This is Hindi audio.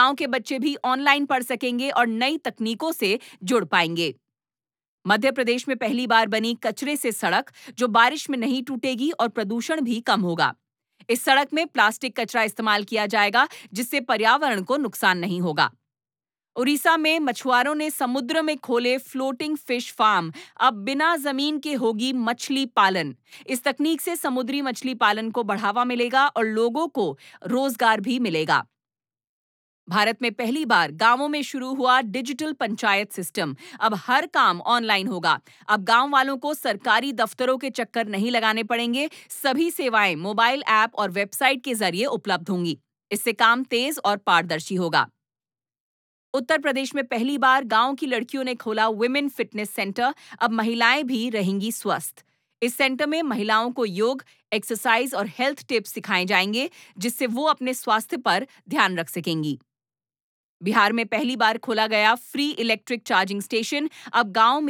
गांव के बच्चे भी ऑनलाइन पढ़ सकेंगे और नई तकनीकों से जुड़ पाएंगे। मध्य प्रदेश में पहली बार बनी कचरे से सड़क, जो बारिश में नहीं टूटेगी और प्रदूषण भी कम होगा। इस सड़क में प्लास्टिक कचरा इस्तेमाल किया जाएगा, जिससे पर्यावरण को नुकसान नहीं होगा। उड़ीसा में मछुआरों ने समुद्र में खोले फ्लोटिंग फिश फार्म। अब बिना जमीन के होगी मछली पालन। इस तकनीक से समुद्री मछली पालन को बढ़ावा मिलेगा और लोगों को रोजगार भी मिलेगा। भारत में पहली बार गांवों में शुरू हुआ डिजिटल पंचायत सिस्टम। अब हर काम ऑनलाइन होगा। अब गांव वालों को सरकारी दफ्तरों के चक्कर नहीं लगाने पड़ेंगे। सभी सेवाएं मोबाइल ऐप और वेबसाइट के जरिए उपलब्ध होंगी। इससे काम तेज और पारदर्शी होगा। उत्तर प्रदेश में पहली बार गांव की लड़कियों ने खोला वुमेन फिटनेस सेंटर। अब महिलाएं भी रहेंगी स्वस्थ। इस सेंटर में महिलाओं को योग, एक्सरसाइज और हेल्थ टिप्स सिखाए जाएंगे, जिससे वो अपने स्वास्थ्य पर ध्यान रख सकेंगी। बिहार में पहली बार खोला गया फ्री इलेक्ट्रिक चार्जिंग स्टेशन। अब गांव में